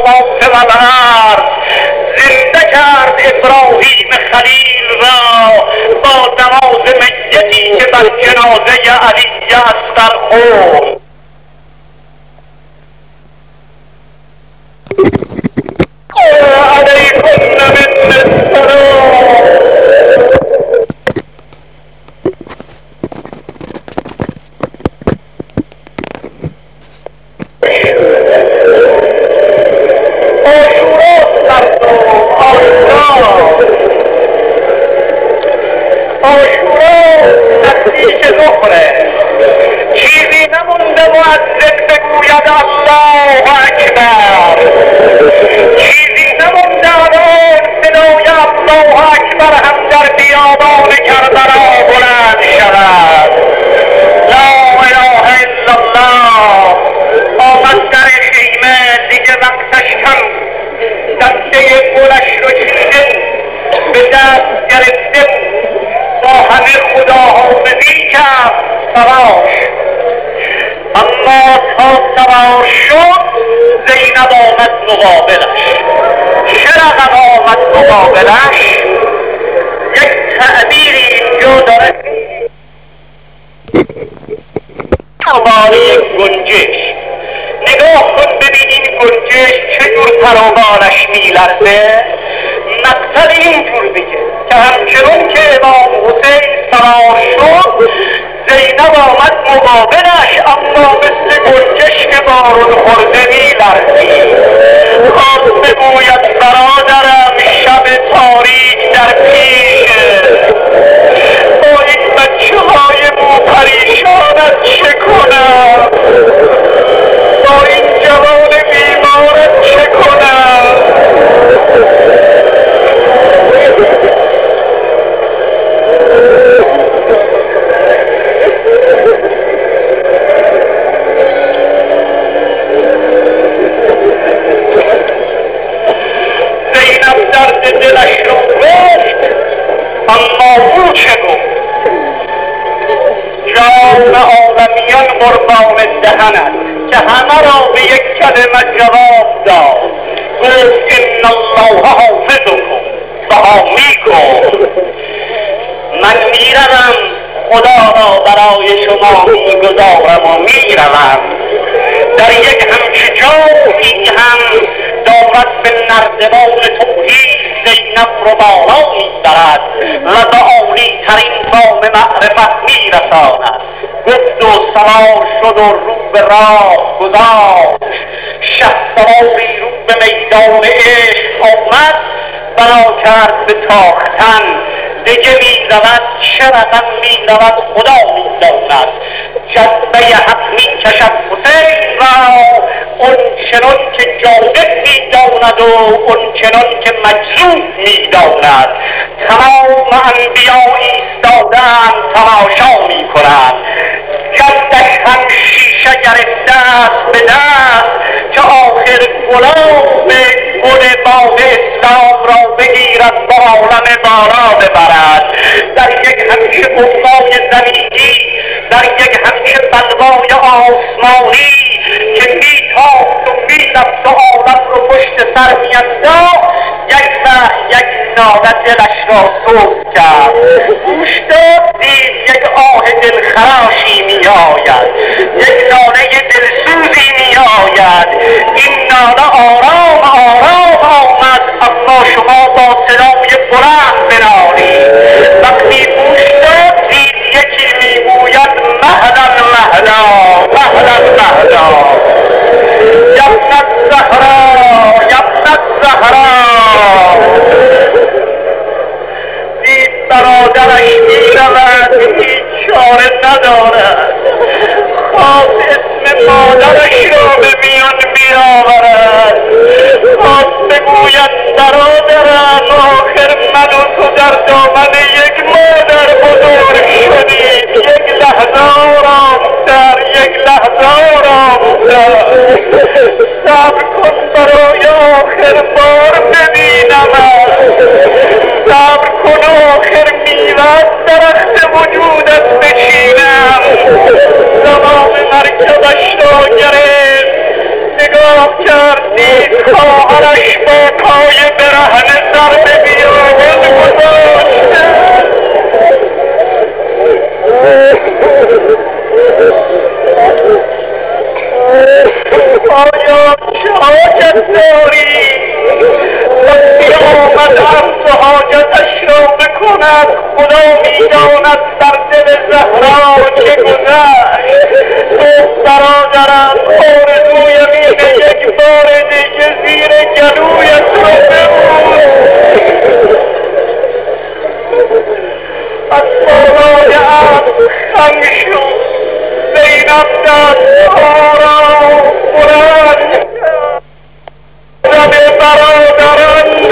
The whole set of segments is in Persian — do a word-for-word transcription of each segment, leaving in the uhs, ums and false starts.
سماوات و الارض زنده کرد ابراهیم خلیل را با نماز میتی که بر جنازه علی اصغر خورد. علیکم من السلام. چیزی نمونده مؤذن بگوید الله اکبر، چیزی نمونده الان صدای الله اکبر هم در بیابان کربلا بلند شود. لا اله الا الله. آمد در خیمه دیگه وقتش کم، دسته گلش رو چیده به دست گرفته با همه خداحافظی کرد سراش. اما تا سوار شد زینب آمد مقابلش. چه رقم آمد مقابلش؟ یک تعبیری اینجا داره دنبال یک گنجش. نگاه کن ببین این گنجش چجور پروانش میلرزه. مقصد اینجور بگه که همچنون که امام حسین سوار شد زینب آمد مقابلش، اما مثل گنجش که بارون خورده میلرزید. خواست بگوید برادرم شب تاریک در پیشه، با این بچه های مو پریشانت چه کنم، با این جوان بیمارت چه کنم. زینب درد دلش رو گفت، اما او چه گفت؟ جان آدمیان قربان دهنت که همه را به یک کلمه جواب داد. گفت ان الله حافظکم و حامیکم. من میروم، خدا را برای شما میگذارم و میروم. در یک همچه جایی هم دارد به نردبان توحید زینب رو بالا میبرد و به عالی ترین مقام معرفت میرساند. گفت و سوار شد و رو به راه گذاشت. شهسواری رو به میدان عشق آمد، بنا کرد به تاختن. دیگه می رود چه رقم می رود خدا می داند. جذبه حق می کشد حسین را، اون چنان که جاذب می داند و اون چنان که مجذوب می داند. تمام انبیا ایستادند تماشا می کنند. جدش هم شیشه گرفته است به دست که آخر گلاب گل باغ اسلام را بگیرد با عالم بالا ببرد. در یک همچه بغضای زمینی، در یک همچه بلوای آسمانی که میتافت و میرفت و عالم رو پشت سر میانداخت، یک وقت یک ناله دلش را سوز کرد. گوش داد دید یک آه دلخراشی میآید، یک ناله دلسوزی میآید. این ناله آرام آرام آمد، اما شما با صدای بلند بنالید. وقتی گوش داد دید یکی میگوید مهلا مهلا مهلا مهلا. یبنت زهرا یبنت زهرا. دید برادرش میرود هیچ چاره ندارد. خواست اسم مادرش را به میان بیاورد. خواست بگوید برادرم آخر من و تو در دامن یک مادر بزرگ شدیم. یک لحظه آرام در یک لحظه آرام در. صبر کن برای آخر بار ببینمت. صبر کن آخر میوت درخت وجودت بچینم. زمان مرکبش را گرفت. نگاه خراب کردی خواهرش با پای برهنه سر به بیابان گذاشته آیا چه حاجت داری وقتی آمد عرض حاجتش را بکند خدا میداند در دل زهرا چه گذشت تو برادرم آرزوی اینه یک بار دیگه زیر گلویت را ببوس از بالای عرض خم شد زینب دستها را بلند کرد زن برادران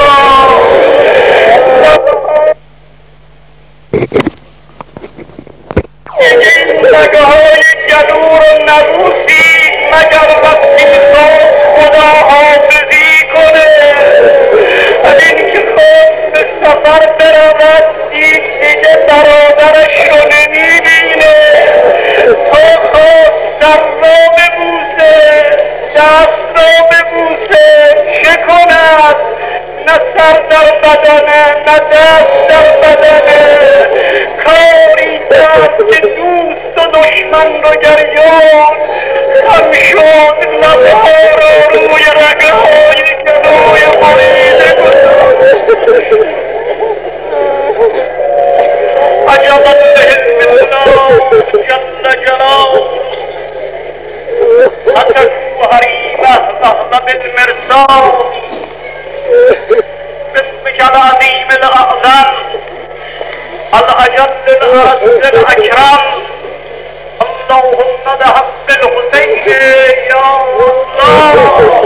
این سگه های گلو رو نبوسید مگر وقتی خواست خدا حافظی کنه این که خواست به سفر برود دید دیگه برادرش رو نمیبینه تا خواست در را ببوسه دست را ببوسه چه کند نه سر در بدنه نه دست در بدنه کاری کرد که دوست و دشمن رو گریان خم شد لبها رو روی رگهای گلوی بریده گذاشت عجبا بحلم الله جل جلاله فتكو هريبة وهب بالمرصاد باسمك العظيم الأعظم الأجل الأعز الأكرم اللهم ذهب بالحسين يا الله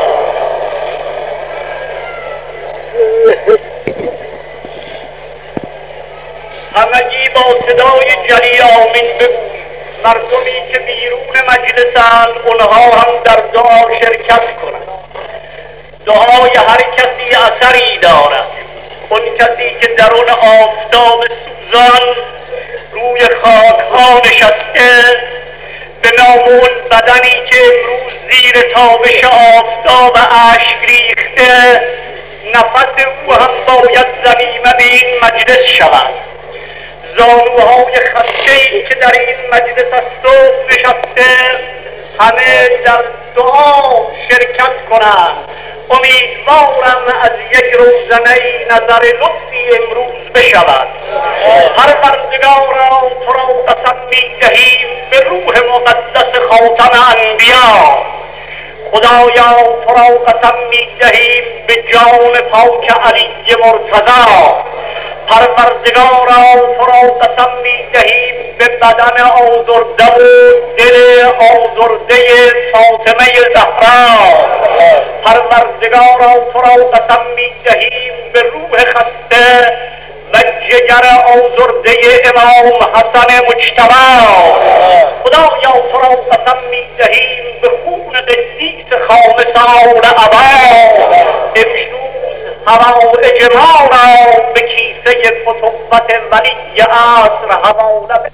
همگی با صدای جلی آمین بگوی مردمی که بیرون مجلسند اونها هم در دعا شرکت کنند دعای هر کسی اثری دارد اون کسی که در اون آفتاب سوزان روی خاک ها نشسته به نام اون بدنی که امروز زیر تابش آفتاب اشک ریخته نفس او هم باید ضمیمه این مجلس شود زانوهای خسته‌ای که در این مجلس از صبح نشسته همه در دعا شرکت کنند امیدوارم از یک روزنه نظر لطفی امروز بشود هر پروردگارا تو را قسم می‌دهیم به روح مقدس خاتم انبیا خدایا تو را قسم می‌دهیم به جان پاک علی مرتضی پروردگارا تو را قسم می‌دهیم به بدن آزرده و دل آزرده فاطمه زهرا پروردگارا تو را قسم می‌دهیم به روح خسته و جگر آزرده امام حسن مجتبی خدایا تو را قسم می‌دهیم به خون قدیس خامسان ابا امروز حوائج ما را به کیسه فتوت ولی عصر حواله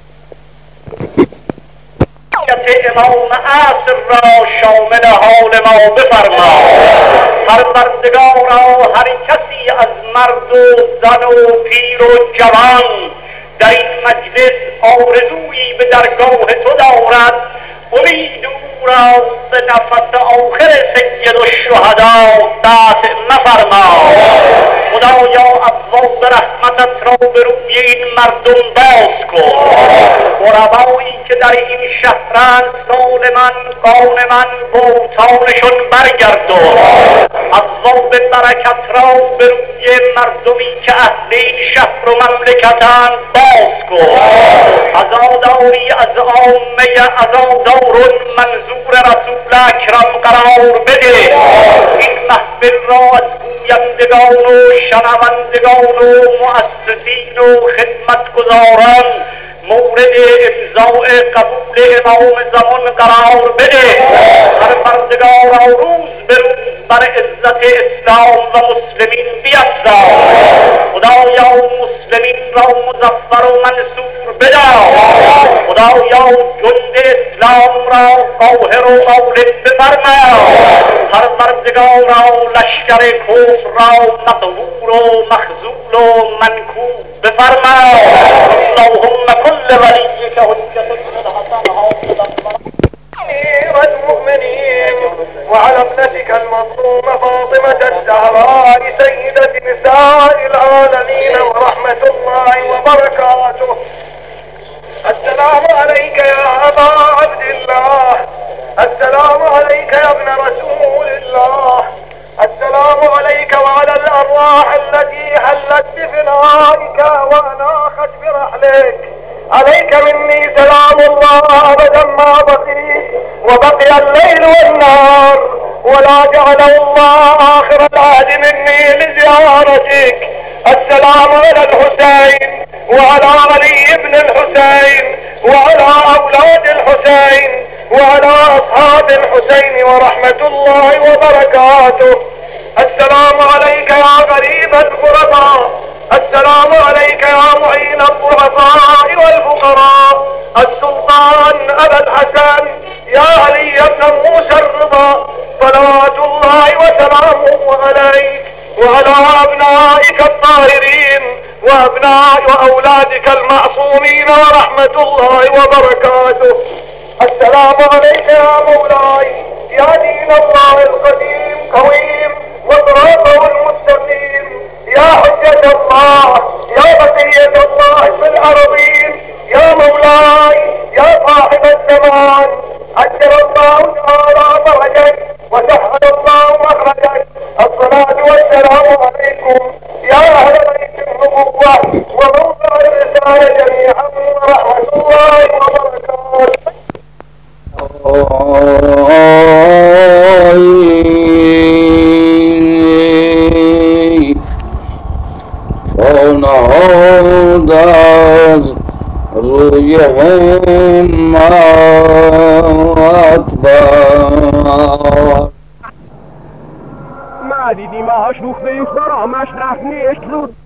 امام عصر را شامل حال ما بفرما پروردگارا هر کسی از مرد و زن و پیر و جوان در این مجلس آرزویی به درگاه تو دارد امید او را به نفس آخر سید الشهدا دفع مفرما خدایا ابواب رحمتت را به روی این مردم باز کن غربایی که در این شهرند سالما غانما بوتانشون برگردون ابواب برکت را به روی مردمی که اهل این شهر و مملکتند باز کن عزاداری از عامه عزادار منظور رسول اکرم قرار بده این محفل را از گویندگان و شنوندگان و مؤسسین و خدمتگزاران مورد امضاء قبول امام زمان قرار بده پروردگارا روز به روز بر عزت اسلام و مسلمین بیفزا خدا خدایا مسلمین را مظفر و منصور بدار، خدایا جند اسلام را قاهر و غالب بفرما، پروردگارا لشکر کفر را مقهور و مخذول و منکوب بفرما. اللهم كل وليك حجة الحسن أمير المؤمنين وعلى ابنتك المظلومة فاطمة الزهراء سيدة نساء العالمين ورحمة الله وبركاته. السلام عليك يا أبا عبد الله، السلام عليك يا ابن رسول الله، السلام عليك وعلى الأرواح التي حلت بفنائك وأناخت برحلك. عليك مني سلام الله أبدا ما بقيت وبقي الليل والنهار، ولا جعله الله آخر العهد مني لزيارتك. السلام على الحسين وعلى علي بن الحسين وعلى أولاد الحسين وعلى أصحاب الحسين ورحمة الله وبركاته. السلام عليك يا غريب الغرباء، السلام عليك يا معين الضعفاء والفقراء، السلطان أبا الحسن يا علي بن موسى الرضا، صلوات الله وسلامه عليك وعلى أبنائك الطاهرين وأبناء وأولادك المعصومين ورحمة الله وبركاته. السلام عليك يا مولاي يا دين الله القديم قويم وصراطه المستقيم، يا حجة الله يا بقية الله في الأرضين، يا مولاي يا صاحب الزمان، أجر الله تعالى فرجك وسهل الله مخرجك. الصلاة والسلام عليكم يا أهل بيت النبوة وموضع الرسالة جميعا ورحمة الله وبركاته. نهاد از روی همت بر ما دیدیم آشوخ به این خرامش رفت نیست رود